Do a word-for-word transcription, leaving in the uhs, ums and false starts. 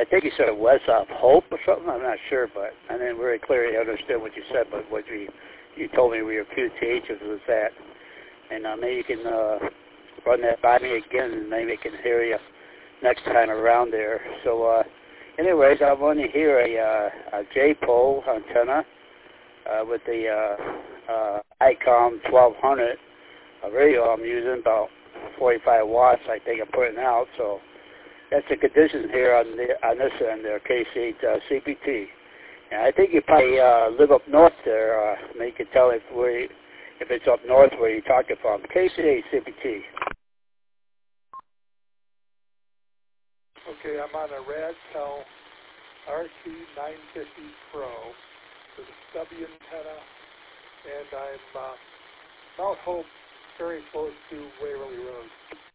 I think you said west of Hope or something. I'm not sure, but I didn't very clearly understand what you said. But what you you told me where your Q T H's was at, and uh, maybe you can uh, run that by me again, and maybe I can hear you next time around there. So, uh, anyways, I want to hear a, uh, a J-pole antenna uh, with the uh, uh, ICOM twelve hundred a radio I'm using, about forty-five watts. I think I'm putting out. So. That's the condition here on the on this end there, K C eight uh, C P T. And I think you probably uh, live up north there. Uh, maybe you can tell if where you, if it's up north where you're talking from. K C eight C P T. Okay, I'm on a Radtel R C nine fifty Pro with a stubby antenna, and I'm uh, Mount Hope, very close to Waverly Road.